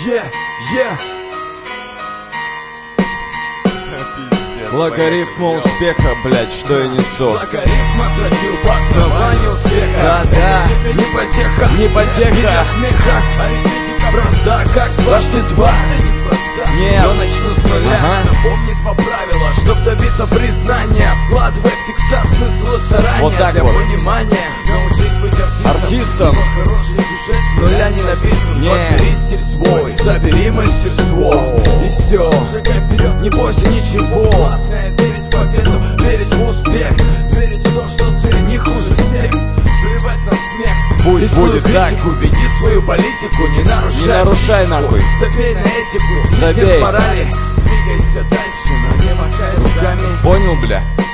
Логарифма успеха, блять, что я несу. Логарифм отразил по основанию успеха. Да-да, не потеха, не потеха. Не для смеха, арифметика проста, как дважды два. Нет. Но начну с нуля, запомни два правила. Чтоб добиться признания, вкладывай в текста смысл и старания. Вот так для вот. понимания, научись быть артистом. Хороший сюжет с нуля не написан. Подбери стиль свой, забери мастерство. И все, шагай вперед, не бойся ничего. Главное верить в победу, верить в успех, верить в то, что ты не хуже всех. Плевать на смех. Пусть будет критику, так. веди свою политику, не нарушай. Не нарушай нахуй. Забей на этику, забей. Морали, двигайся дальше, но не махай руками. Понял, бля?